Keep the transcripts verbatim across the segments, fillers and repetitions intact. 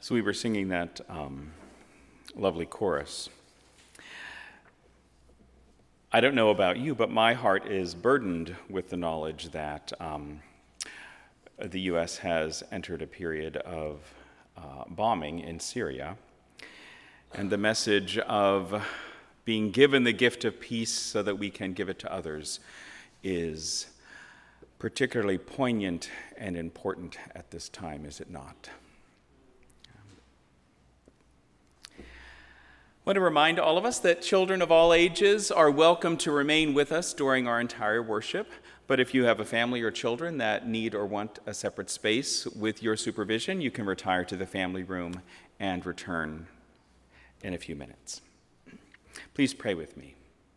So we were singing that um, lovely chorus. I don't know about you, but my heart is burdened with the knowledge that um, the U S has entered a period of uh, bombing in Syria, and the message of being given the gift of peace so that we can give it to others is particularly poignant and important at this time, is it not? I want to remind all of us that children of all ages are welcome to remain with us during our entire worship. But if you have a family or children that need or want a separate space with your supervision, you can retire to the family room and return in a few minutes. Please pray with me.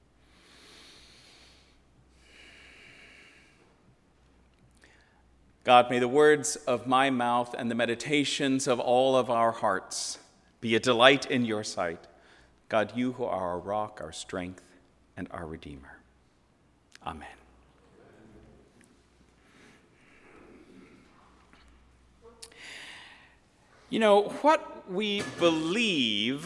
God, may the words of my mouth and the meditations of all of our hearts be a delight in your sight. God, you who are our rock, our strength, and our Redeemer. Amen. You know, what we believe,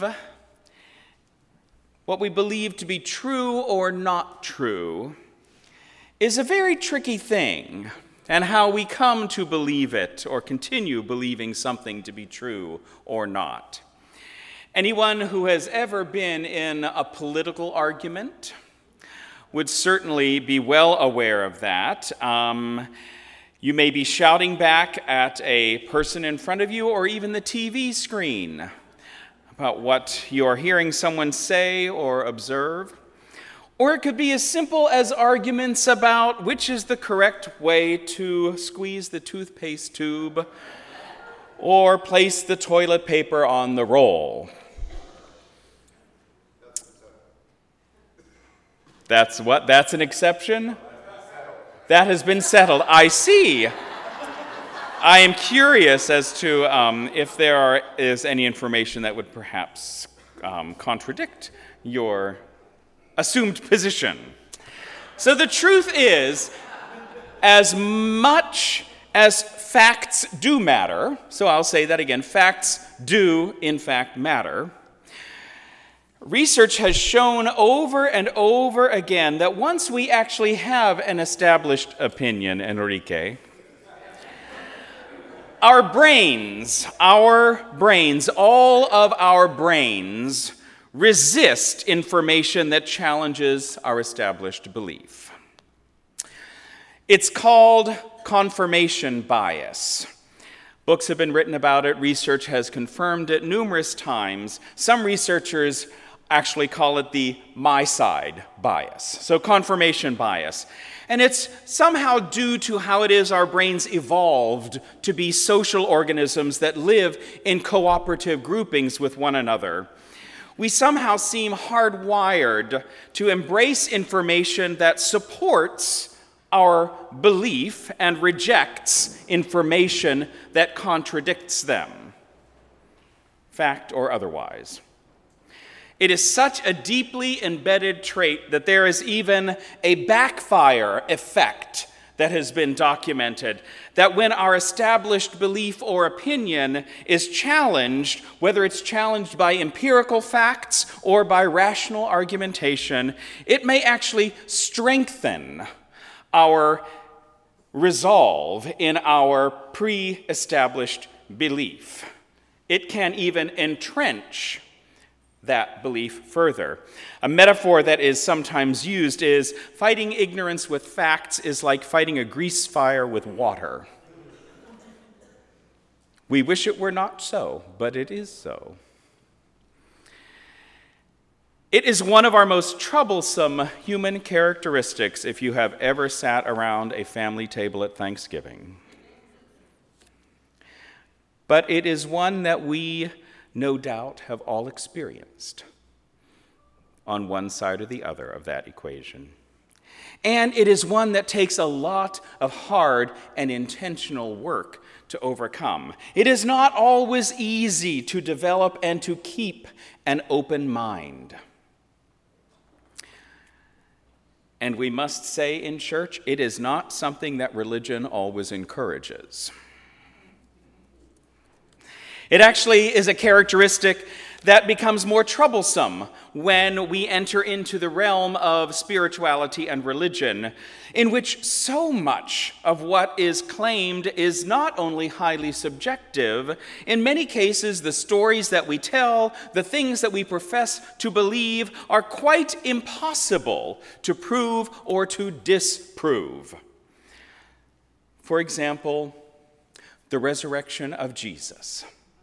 what we believe to be true or not true, is a very tricky thing, and how we come to believe it or continue believing something to be true or not. Anyone who has ever been in a political argument would certainly be well aware of that. Um, you may be shouting back at a person in front of you or even the T V screen about what you're hearing someone say or observe. Or it could be as simple as arguments about which is the correct way to squeeze the toothpaste tube or place the toilet paper on the roll. That's what? That's an exception? That has been settled. I see. I am curious as to um, if there are, is any information that would perhaps um, contradict your assumed position. So the truth is, as much as facts do matter, so I'll say that again, facts do in fact matter, research has shown over and over again that once we actually have an established opinion, Enrique, our brains, our brains, all of our brains resist information that challenges our established belief. It's called confirmation bias. Books have been written about it. Research has confirmed it numerous times. Some researchers actually call it the my side bias, so confirmation bias. And it's somehow due to how it is our brains evolved to be social organisms that live in cooperative groupings with one another. We somehow seem hardwired to embrace information that supports our belief and rejects information that contradicts them, fact or otherwise. It is such a deeply embedded trait that there is even a backfire effect that has been documented, that when our established belief or opinion is challenged, whether it's challenged by empirical facts or by rational argumentation, it may actually strengthen our resolve in our pre-established belief. It can even entrench that belief further. A metaphor that is sometimes used is fighting ignorance with facts is like fighting a grease fire with water. We wish it were not so, but it is so. It is one of our most troublesome human characteristics if you have ever sat around a family table at Thanksgiving. But it is one that we no doubt have all experienced on one side or the other of that equation. And it is one that takes a lot of hard and intentional work to overcome. It is not always easy to develop and to keep an open mind. And we must say in church, it is not something that religion always encourages. It actually is a characteristic that becomes more troublesome when we enter into the realm of spirituality and religion, in which so much of what is claimed is not only highly subjective. In many cases, the stories that we tell, the things that we profess to believe, are quite impossible to prove or to disprove. For example, the resurrection of Jesus.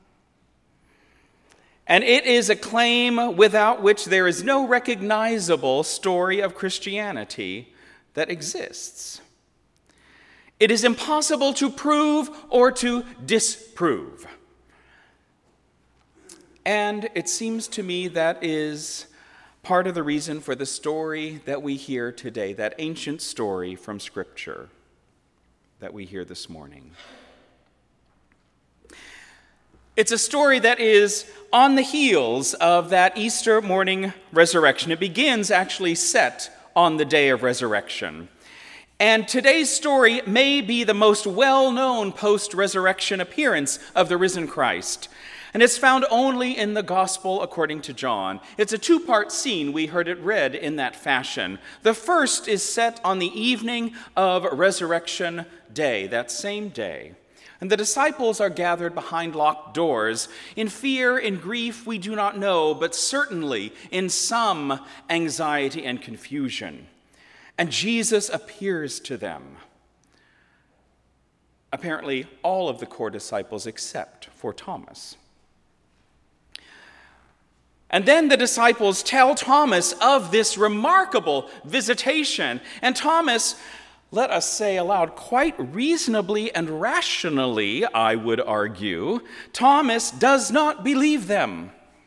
And it is a claim without which there is no recognizable story of Christianity that exists. It is impossible to prove or to disprove. And it seems to me that is part of the reason for the story that we hear today, that ancient story from Scripture that we hear this morning. It's a story that is on the heels of that Easter morning resurrection. It begins actually set on the day of resurrection. And today's story may be the most well-known post-resurrection appearance of the risen Christ. And it's found only in the Gospel according to John. It's a two-part scene. We heard it read in that fashion. The first is set on the evening of Resurrection Day, that same day. And the disciples are gathered behind locked doors, in fear, in grief, we do not know, but certainly in some anxiety and confusion. And Jesus appears to them. Apparently, all of the core disciples except for Thomas. And then the disciples tell Thomas of this remarkable visitation. And Thomas, let us say aloud, quite reasonably and rationally, I would argue, Thomas does not believe them.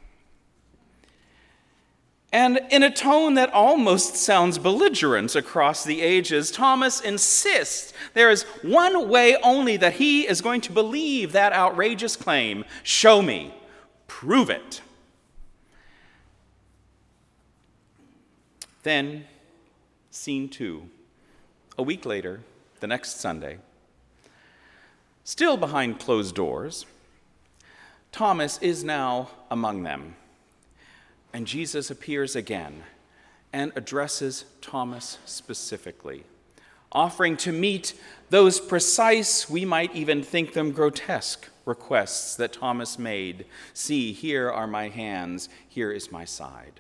And in a tone that almost sounds belligerent across the ages, Thomas insists there is one way only that he is going to believe that outrageous claim. Show me. Prove it. Then, scene two. A week later, the next Sunday, still behind closed doors, Thomas is now among them. And Jesus appears again and addresses Thomas specifically, offering to meet those precise, we might even think them grotesque, requests that Thomas made. See, here are my hands, here is my side.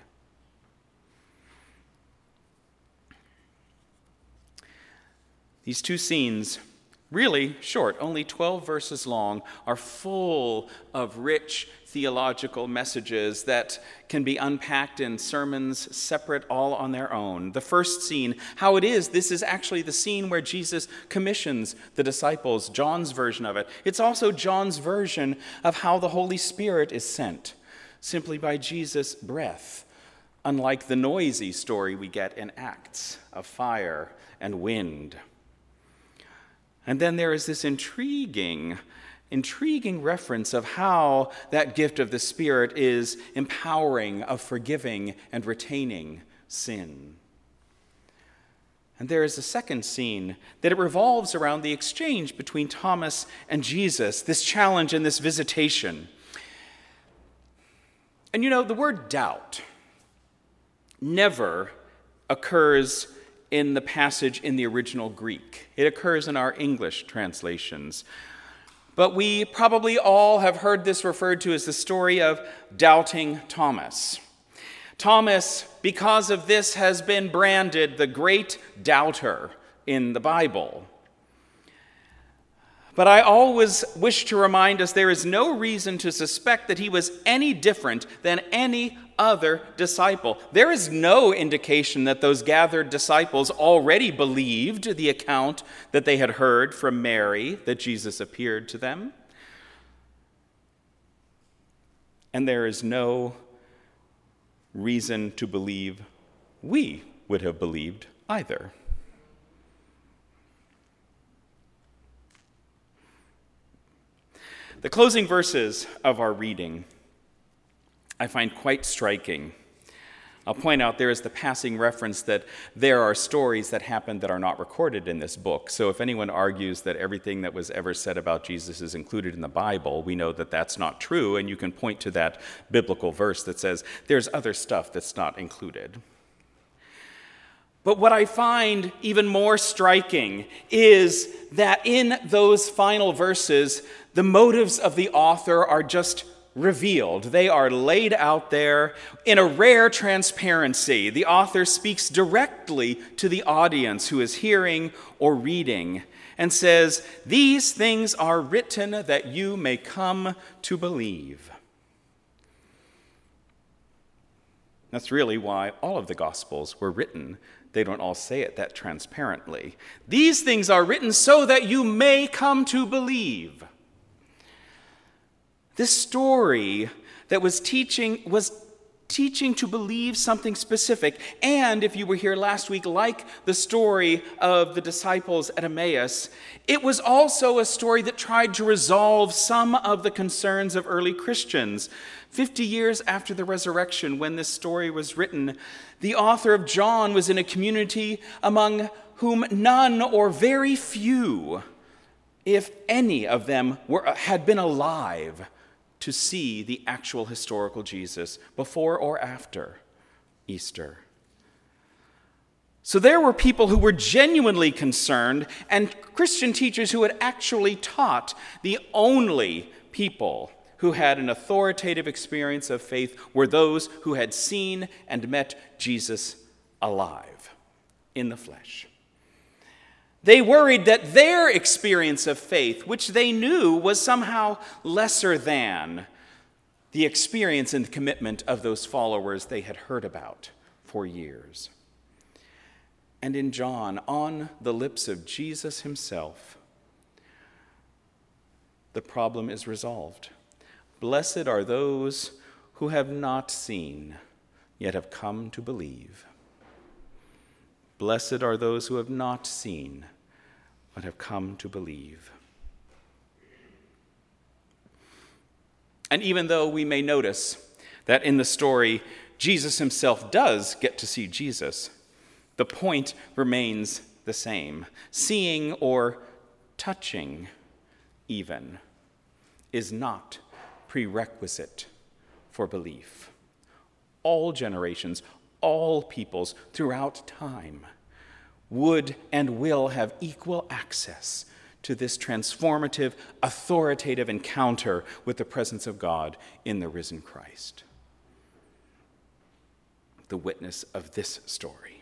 These two scenes, really short, only twelve verses long, are full of rich theological messages that can be unpacked in sermons separate all on their own. The first scene, how it is, this is actually the scene where Jesus commissions the disciples, John's version of it. It's also John's version of how the Holy Spirit is sent, simply by Jesus' breath, unlike the noisy story we get in Acts of fire and wind. And then there is this intriguing, intriguing reference of how that gift of the Spirit is empowering, of forgiving and retaining sin. And there is a second scene that it revolves around the exchange between Thomas and Jesus, this challenge and this visitation. And you know, the word doubt never occurs in the passage in the original Greek. It occurs in our English translations. But we probably all have heard this referred to as the story of Doubting Thomas. Thomas, because of this, has been branded the great doubter in the Bible. But I always wish to remind us there is no reason to suspect that he was any different than any other disciple. There is no indication that those gathered disciples already believed the account that they had heard from Mary, that Jesus appeared to them. And there is no reason to believe we would have believed either. The closing verses of our reading I find quite striking. I'll point out there is the passing reference that there are stories that happened that are not recorded in this book. So if anyone argues that everything that was ever said about Jesus is included in the Bible, we know that that's not true, and you can point to that biblical verse that says there's other stuff that's not included. But what I find even more striking is that in those final verses, the motives of the author are just revealed. They are laid out there in a rare transparency. The author speaks directly to the audience who is hearing or reading and says, "These things are written that you may come to believe." That's really why all of the Gospels were written. They don't all say it that transparently. These things are written so that you may come to believe. This story that was teaching was teaching to believe something specific. And if you were here last week, like the story of the disciples at Emmaus, it was also a story that tried to resolve some of the concerns of early Christians. Fifty years after the resurrection, when this story was written, the author of John was in a community among whom none or very few, if any of them, were had been alive to see the actual historical Jesus before or after Easter. So there were people who were genuinely concerned, and Christian teachers who had actually taught. The only people who had an authoritative experience of faith were those who had seen and met Jesus alive in the flesh. They worried that their experience of faith, which they knew was somehow lesser than the experience and the commitment of those followers they had heard about for years. And in John, on the lips of Jesus himself, the problem is resolved. Blessed are those who have not seen, yet have come to believe. Blessed are those who have not seen, but have come to believe. And even though we may notice that in the story, Jesus himself does get to see Jesus, the point remains the same. Seeing or touching even is not prerequisite for belief. All generations, all peoples throughout time would and will have equal access to this transformative, authoritative encounter with the presence of God in the risen Christ. The witness of this story.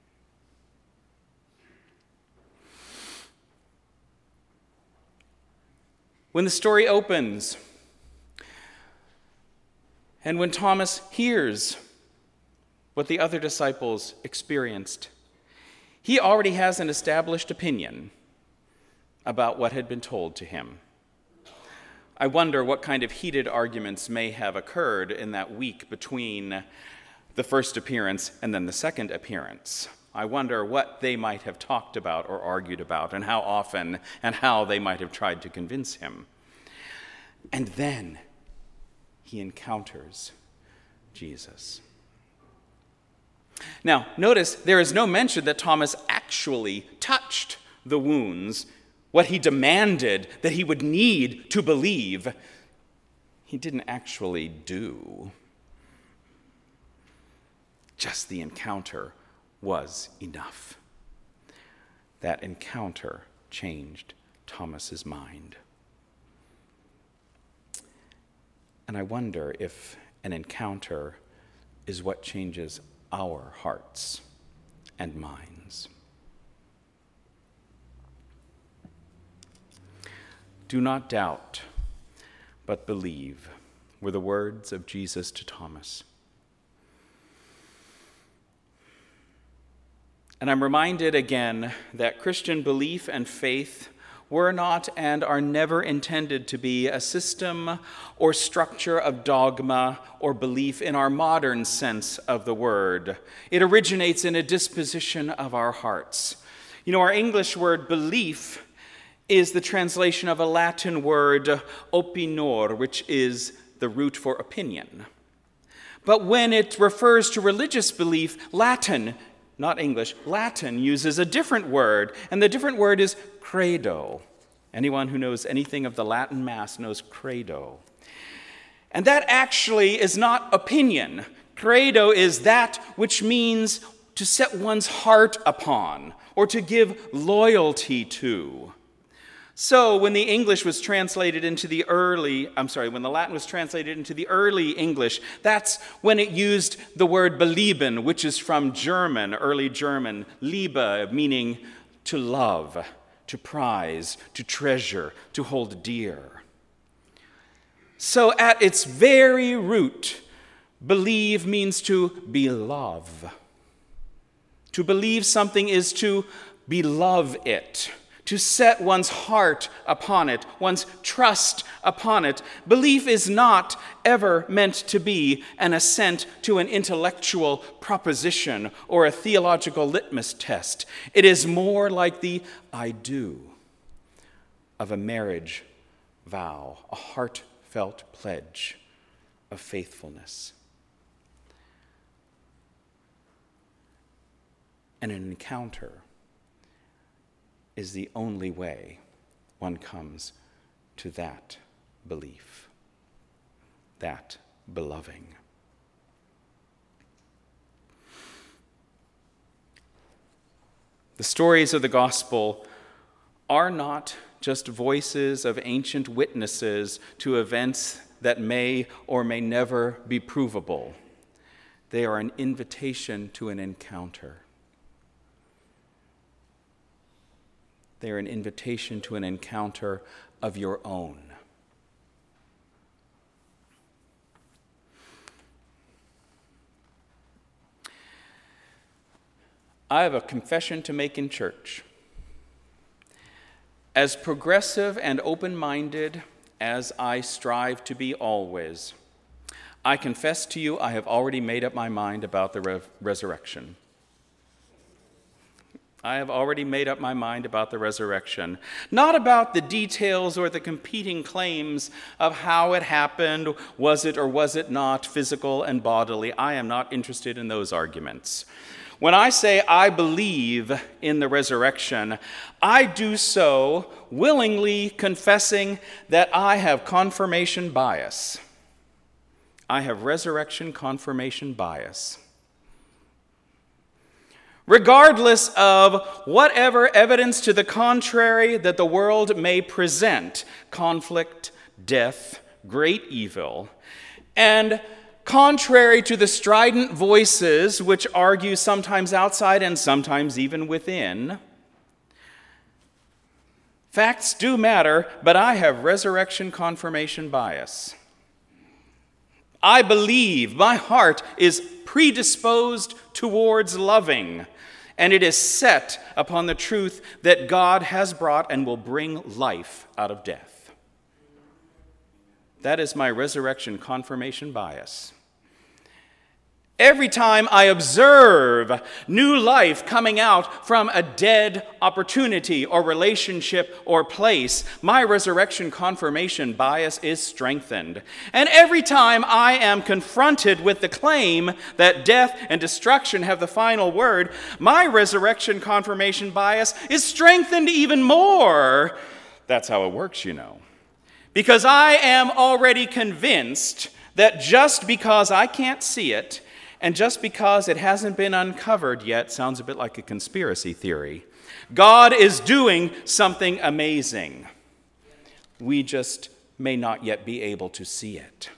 When the story opens, and when Thomas hears what the other disciples experienced, he already has an established opinion about what had been told to him. I wonder what kind of heated arguments may have occurred in that week between the first appearance and then the second appearance. I wonder what they might have talked about or argued about, and how often and how they might have tried to convince him. And then he encounters Jesus. Now, notice there is no mention that Thomas actually touched the wounds, what he demanded that he would need to believe. He didn't actually do. Just the encounter was enough. That encounter changed Thomas's mind. And I wonder if an encounter is what changes our hearts and minds. Do not doubt, but believe, were the words of Jesus to Thomas. And I'm reminded again that Christian belief and faith were not and are never intended to be a system or structure of dogma or belief in our modern sense of the word. It originates in a disposition of our hearts. You know, our English word belief is the translation of a Latin word opinor, which is the root for opinion. But when it refers to religious belief, Latin, not English, Latin uses a different word, and the different word is credo. Anyone who knows anything of the Latin Mass knows credo. And that actually is not opinion. Credo is that which means to set one's heart upon or to give loyalty to. So when the English was translated into the early, I'm sorry, when the Latin was translated into the early English, that's when it used the word belieben, which is from German, early German, Liebe, meaning to love, to prize, to treasure, to hold dear. So at its very root, believe means to belove. To believe something is to belove it, to set one's heart upon it, one's trust upon it. Belief is not ever meant to be an assent to an intellectual proposition or a theological litmus test. It is more like the I do of a marriage vow, a heartfelt pledge of faithfulness. And an encounter is the only way one comes to that belief, that beloving. The stories of the gospel are not just voices of ancient witnesses to events that may or may never be provable. They are an invitation to an encounter. They are an invitation to an encounter of your own. I have a confession to make in church. As progressive and open-minded as I strive to be always, I confess to you I have already made up my mind about the re- resurrection. I have already made up my mind about the resurrection, not about the details or the competing claims of how it happened, was it or was it not physical and bodily. I am not interested in those arguments. When I say I believe in the resurrection, I do so willingly confessing that I have confirmation bias. I have resurrection confirmation bias. Regardless of whatever evidence to the contrary that the world may present, conflict, death, great evil, and contrary to the strident voices which argue sometimes outside and sometimes even within, facts do matter, but I have resurrection confirmation bias. I believe, my heart is predisposed towards loving, and it is set upon the truth that God has brought and will bring life out of death. That is my resurrection confirmation bias. Every time I observe new life coming out from a dead opportunity or relationship or place, my resurrection confirmation bias is strengthened. And every time I am confronted with the claim that death and destruction have the final word, my resurrection confirmation bias is strengthened even more. That's how it works, you know. Because I am already convinced that just because I can't see it, and just because it hasn't been uncovered yet, sounds a bit like a conspiracy theory, God is doing something amazing. We just may not yet be able to see it.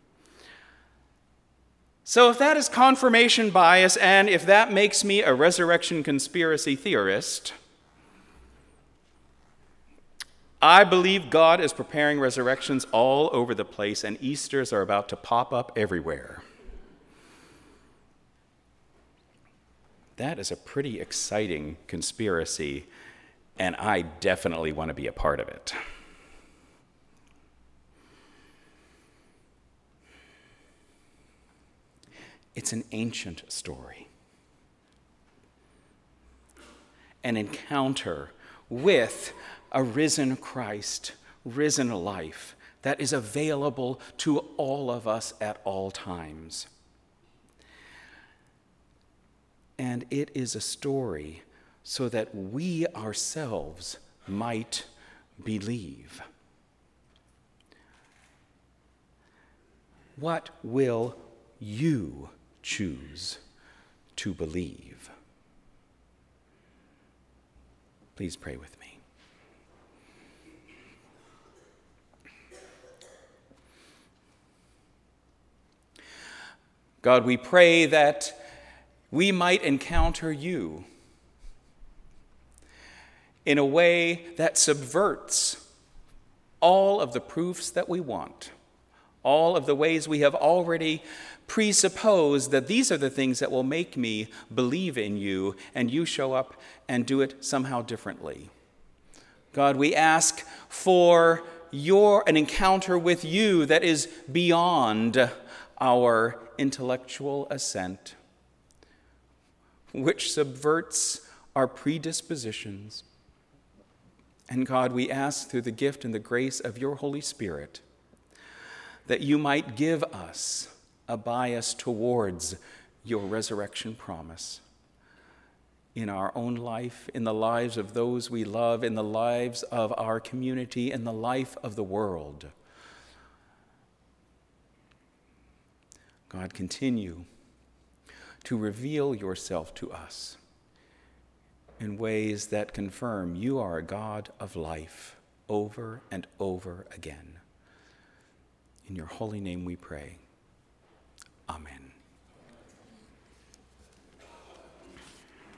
So if that is confirmation bias, and if that makes me a resurrection conspiracy theorist, I believe God is preparing resurrections all over the place, and Easters are about to pop up everywhere. That is a pretty exciting conspiracy, and I definitely want to be a part of it. It's an ancient story. An encounter with a risen Christ, risen life that is available to all of us at all times. and it is a story so that we ourselves might believe. What will you choose to believe? Please pray with me. God, we pray that we might encounter you in a way that subverts all of the proofs that we want, all of the ways we have already presupposed that these are the things that will make me believe in you, and you show up and do it somehow differently. God, we ask for your an encounter with you that is beyond our intellectual assent, which subverts our predispositions. And God, we ask through the gift and the grace of your Holy Spirit that you might give us a bias towards your resurrection promise in our own life, in the lives of those we love, in the lives of our community, in the life of the world. God, continue to reveal yourself to us in ways that confirm you are a God of life over and over again. In your holy name we pray. Amen.